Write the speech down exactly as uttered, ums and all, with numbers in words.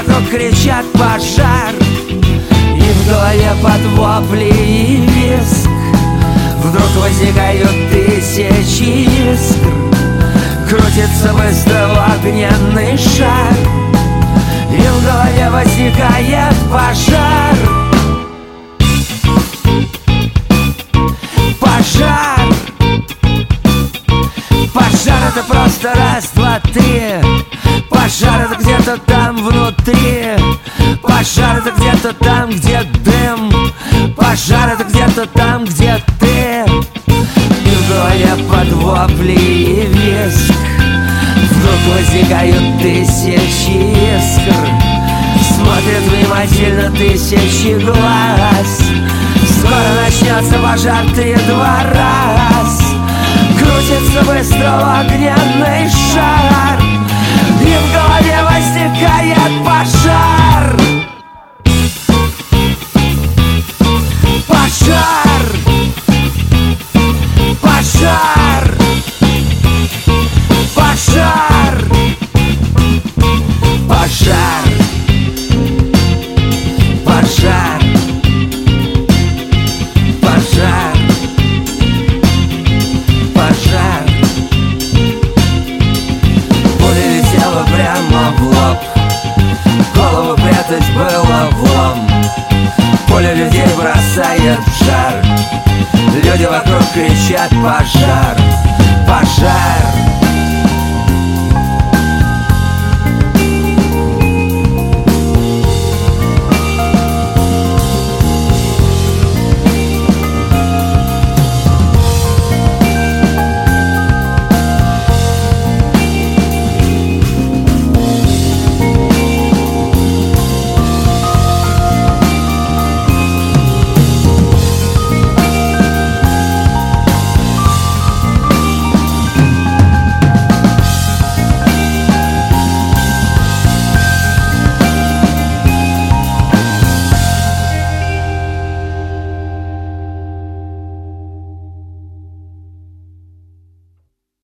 вокруг кричат пожар, и в голове под вопли и визг вдруг возникают тысячи искр. Крутится быстро огненный шар, и в голове возникает пожар. Пожар. Пожар — это просто раз, два, три. Пожар — это где-то там внутри. Пожар — это где-то там, где дым. Пожар — это где-то там, где ты. И в голове под вопли и визг вдруг возникают тысячи искр. Смотрят внимательно тысячи глаз. Скоро начнется пожар три-два раз. Крутится быстро огненный шар, и в голове возникает пожар. Пожар. Пожар. Пожар. Пожар. Пожар. Пожар. Пожар. Пуля летела прямо в лоб, голову прятать было влом. Пуля людей бросает в жар, люди вокруг кричат пожар. Пожар.